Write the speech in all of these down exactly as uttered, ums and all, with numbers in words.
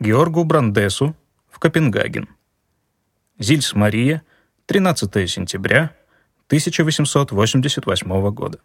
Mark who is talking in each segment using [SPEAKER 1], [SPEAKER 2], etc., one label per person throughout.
[SPEAKER 1] Георгу Брандесу в Копенгаген. Зильс Мария, тринадцатое сентября тысяча восемьсот восемьдесят восьмого года.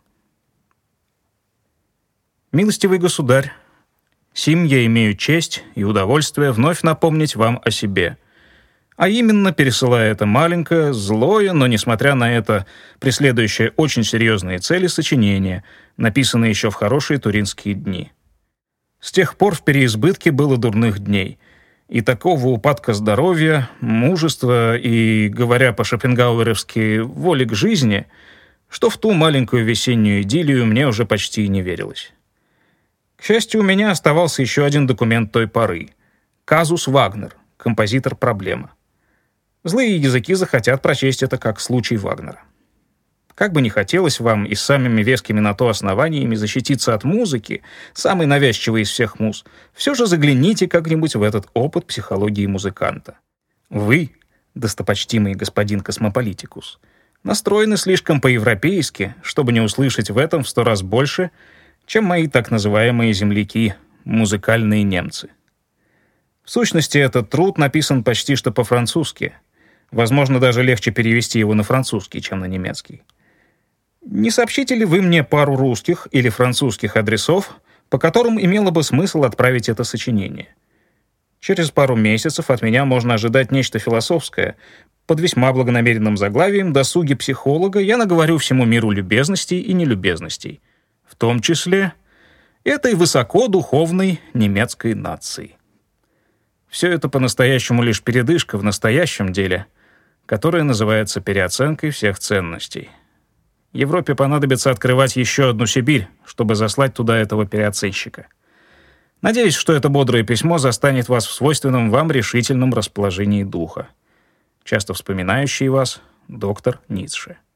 [SPEAKER 1] Милостивый государь, сим я имею честь и удовольствие вновь напомнить вам о себе, а именно пересылая это маленькое, злое, но, несмотря на это, преследующее очень серьезные цели сочинение, написанное еще в хорошие туринские дни. С тех пор в переизбытке было дурных дней, и такого упадка здоровья, мужества и, говоря по-шопенгауэровски, воли к жизни, что в ту маленькую весеннюю идиллию мне уже почти не верилось. К счастью, у меня оставался еще один документ той поры — казус Вагнер, композитор-проблема. Злые языки захотят прочесть это как случай Вагнера. Как бы ни хотелось вам и с самыми вескими на то основаниями защититься от музыки, самой навязчивой из всех муз, все же загляните как-нибудь в этот опыт психологии музыканта. Вы, достопочтимый господин космополитикус, настроены слишком по-европейски, чтобы не услышать в этом в сто раз больше, чем мои так называемые земляки, музыкальные немцы. В сущности, этот труд написан почти что по-французски. Возможно, даже легче перевести его на французский, чем на немецкий. Не сообщите ли вы мне пару русских или французских адресов, по которым имело бы смысл отправить это сочинение? Через пару месяцев от меня можно ожидать нечто философское. Под весьма благонамеренным заглавием «Досуги психолога» я наговорю всему миру любезностей и нелюбезностей, в том числе этой высокодуховной немецкой нации. Все это по-настоящему лишь передышка в настоящем деле, которое называется переоценкой всех ценностей. Европе понадобится открывать еще одну Сибирь, чтобы заслать туда этого переоценщика. Надеюсь, что это бодрое письмо застанет вас в свойственном вам решительном расположении духа. Часто вспоминающий вас доктор Ницше.